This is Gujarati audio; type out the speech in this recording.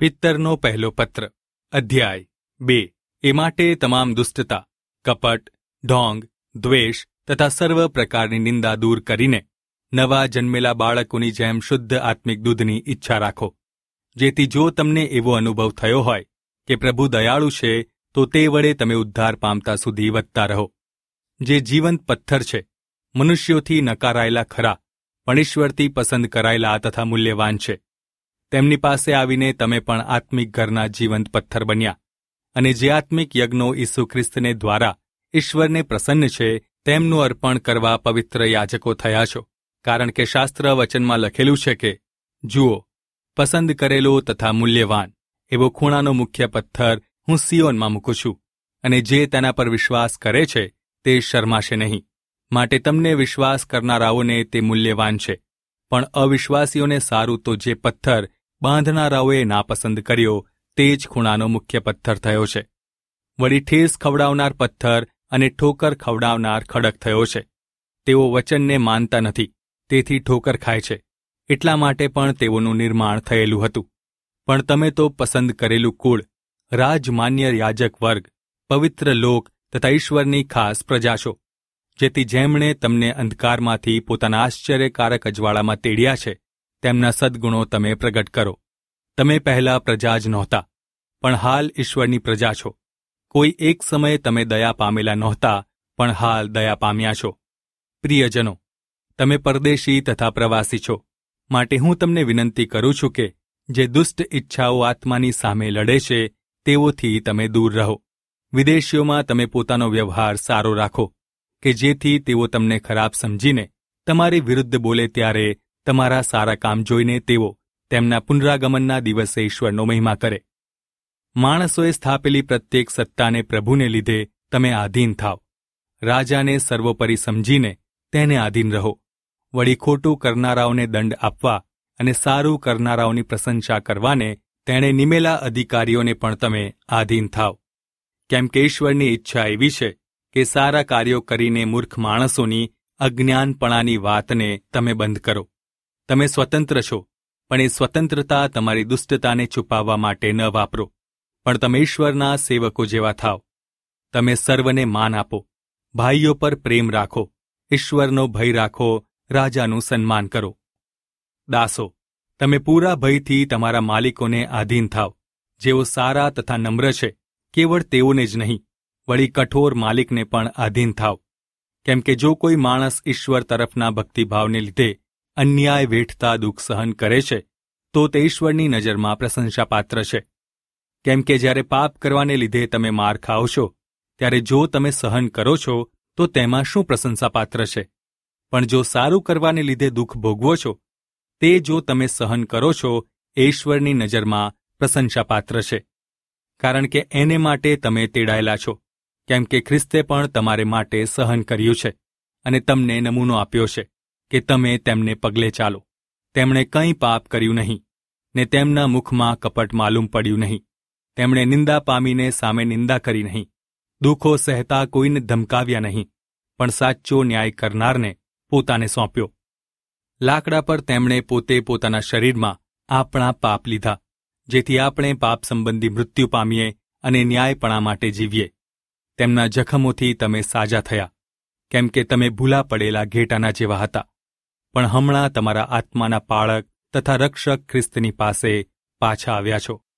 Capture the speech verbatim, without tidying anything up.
પિત્તરનો પહેલો પત્ર અધ્યાય બે. એ માટે તમામ દુષ્ટતા, કપટ, ઢોંગ, દ્વેષ તથા સર્વ પ્રકારની નિંદા દૂર કરીને નવા જન્મેલા બાળકોની જેમ શુદ્ધ આત્મિક દૂધની ઈચ્છા રાખો, જેથી જો તમને એવો અનુભવ થયો હોય કે પ્રભુ દયાળુ છે, તો તે વડે તમે ઉદ્ધાર પામતા સુધી વધતા રહો. જે જીવંત પથ્થર છે, મનુષ્યોથી નકારાયેલા ખરા, પણ ઈશ્વરથી પસંદ કરાયેલા તથા મૂલ્યવાન છે. તેમની પાસે આવીને તમે પણ આત્મિક ઘરના જીવંત પથ્થર બન્યા, અને જે આત્મિક યજ્ઞો ઈસુ ખ્રિસ્તને દ્વારા ઈશ્વરને પ્રસન્ન છે, તેમનું અર્પણ કરવા પવિત્ર યાજકો થયા છો. કારણ કે શાસ્ત્ર વચનમાં લખેલું છે કે, જુઓ, પસંદ કરેલો તથા મૂલ્યવાન એવો ખૂણાનો મુખ્ય પથ્થર હું સિયોનમાં મૂકું છું, અને જે તેના પર વિશ્વાસ કરે છે તે શરમાશે નહીં. માટે તમને વિશ્વાસ કરનારાઓને તે મૂલ્યવાન છે, પણ અવિશ્વાસીઓને સારું તો જે પથ્થર બાંધનારાઓએ નાપસંદ કર્યો તે જ ખૂણાનો મુખ્ય પથ્થર થયો છે. વળી ઠેસ ખવડાવનાર પથ્થર અને ઠોકર ખવડાવનાર ખડક થયો છે. તેઓ વચનને માનતા નથી, તેથી ઠોકર ખાય છે. એટલા માટે પણ તેઓનું નિર્માણ થયેલું હતું. પણ તમે તો પસંદ કરેલું કુળ, રાજમાન્ય યાજક વર્ગ, પવિત્ર લોક તથા ઈશ્વરની ખાસ પ્રજા છો, જેથી જેમણે તમને અંધકારમાંથી પોતાના આશ્ચર્યકારક અજવાળામાં તેડ્યા છે, તેમના સદ્ગુણો તમે પ્રગટ કરો. તમે પહેલા પ્રજા જ નહોતા, પણ હાલ ઈશ્વરની પ્રજા છો. કોઈ એક સમયે તમે દયા પામેલા નહોતા, પણ હાલ દયા પામ્યા છો. પ્રિયજનો, તમે પરદેશી તથા પ્રવાસી છો, માટે હું તમને વિનંતી કરું છું કે જે દુષ્ટ ઈચ્છાઓ આત્માની સામે લડે છે, તેઓથી તમે દૂર રહો. વિદેશીઓમાં તમે પોતાનો વ્યવહાર સારો રાખો, કે જેથી તેઓ તમને ખરાબ સમજીને તમારી વિરુદ્ધ બોલે ત્યારે તમારા સારા કામ જોઈને તેઓ તેમના પુનરાગમનના દિવસે ઈશ્વરનો મહિમા કરે. માણસોએ સ્થાપેલી પ્રત્યેક સત્તાને પ્રભુને લીધે તમે આધીન થાવ. રાજાને સર્વોપરી સમજીને તેને આધીન રહો. વળી ખોટું કરનારાઓને દંડ આપવા અને સારું કરનારાઓની પ્રશંસા કરવાને તેણે નિમેલા અધિકારીઓને પણ તમે આધીન થાવ. કેમ કે ઈશ્વરની ઈચ્છા એવી છે કે સારા કાર્યો કરીને મૂર્ખ માણસોની અજ્ઞાનપણાની વાતને તમે બંધ કરો. તમે સ્વતંત્ર છો, પણ એ સ્વતંત્રતા તમારી દુષ્ટતાને છુપાવવા માટે ન વાપરો, પણ તમે ઈશ્વરના સેવકો જેવા થાવ. તમે સર્વને માન આપો, ભાઈઓ પર પ્રેમ રાખો, ઈશ્વરનો ભય રાખો, રાજાનું સન્માન કરો. દાસો, તમે પૂરા ભયથી તમારા માલિકોને આધીન થાવ, જેઓ સારા તથા નમ્ર છે. કેવળ તેઓને જ નહીં, વળી કઠોર માલિકને પણ આધીન થાવ. કેમ કે જો કોઈ માણસ ઈશ્વર તરફના ભક્તિભાવને લીધે અન્યાય વેઠતા દુઃખ સહન કરે છે, તો તે ઈશ્વરની નજરમાં પ્રશંસાપાત્ર છે. કેમ કે જ્યારે પાપ કરવાને લીધે તમે માર ખાઓ છો, ત્યારે જો તમે સહન કરો છો તો તેમાં શું પ્રશંસાપાત્ર છે? પણ જો સારું કરવાને લીધે દુઃખ ભોગવો છો, તે જો તમે સહન કરો છો, એ ઈશ્વરની નજરમાં પ્રશંસાપાત્ર છે. કારણ કે એને માટે તમે તેડાયેલા છો, કેમ કે ખ્રિસ્તે પણ તમારે માટે સહન કર્યું છે, અને તમને નમૂનો આપ્યો છે કે તમે તેમને પગલે ચાલો. તેમણે કંઈ પાપ કર્યું નહીં, ને તેમના મુખમાં કપટ માલુમ પડ્યું નહીં. તેમણે નિંદા પામીને સામે નિંદા કરી નહીં, દુઃખો સહેતા કોઈને ધમકાવ્યા નહીં, પણ સાચો ન્યાય કરનારને પોતાને સોંપ્યો. લાકડા પર તેમણે પોતે પોતાના શરીરમાં આપણા પાપ લીધા, જેથી આપણે પાપ સંબંધી મૃત્યુ પામીએ અને ન્યાયપણા માટે જીવીએ. તેમના જખમોથી તમે સાજા થયા, કેમ કે તમે ભૂલા પડેલા ઘેટાના જેવા હતા, પણ હમણાં તમારા આત્માના પાળક તથા રક્ષક ખ્રિસ્તની પાસે પાછા આવ્યા છો.